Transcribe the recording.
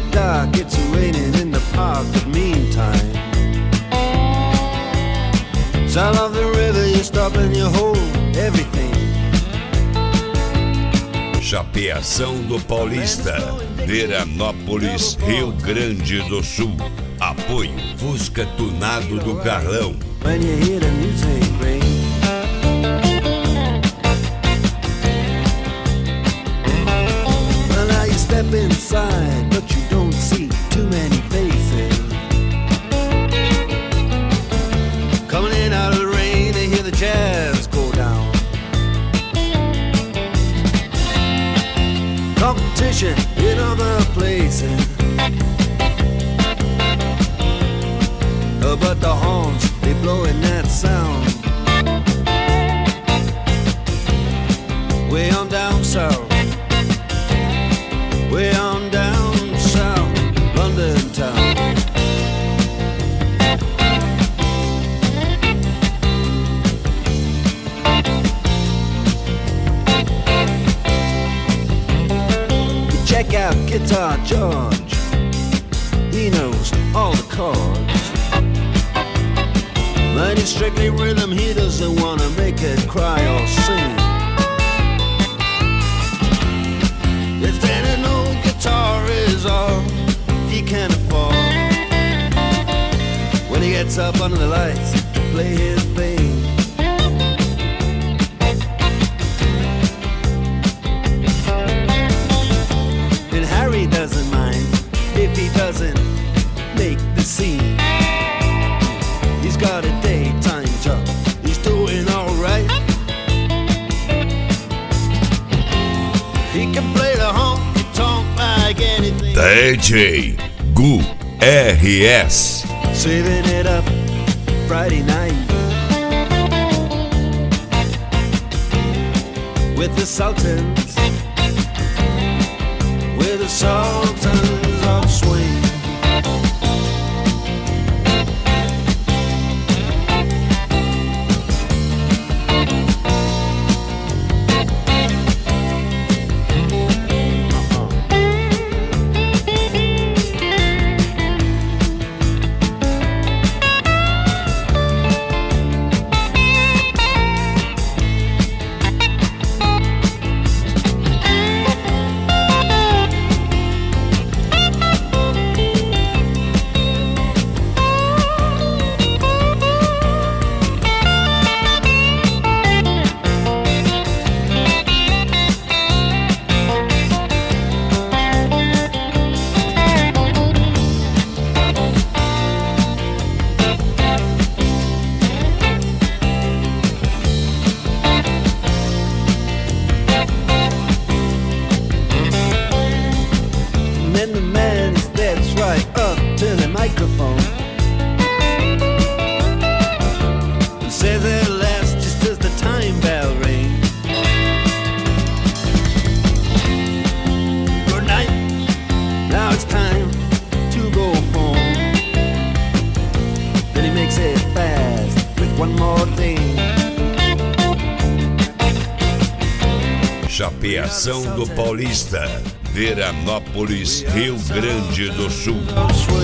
get dark, it's raining in the park, but meantime, sound of the river, you stop and you hold everything. Chapeação do Paulista, Veranópolis, Rio Grande do Sul. Apoio Fusca Tunado do Carlão. When you hear the music ring, well now you step inside, but you don't see too many faces. Coming in out of the rain, they hear the jazz go down. Competition in other places, but the horns, they blowing that sound. Way on down south, way on down south, London town. You check out Guitar George, he knows all the chords. But it's strictly rhythm, he doesn't wanna make it cry or sing. If then an old guitar is all he can afford, when he gets up under the lights to play his thing, and Harry doesn't mind if he doesn't make the scene. He's got a daytime job, he's doing alright. He can play the honky-tonk like anything. DJ Gu RS. Saving it up Friday night with the Sultans, with the Sultans of Swing. Chapeação do Paulista, Veranópolis, Rio Grande do Sul.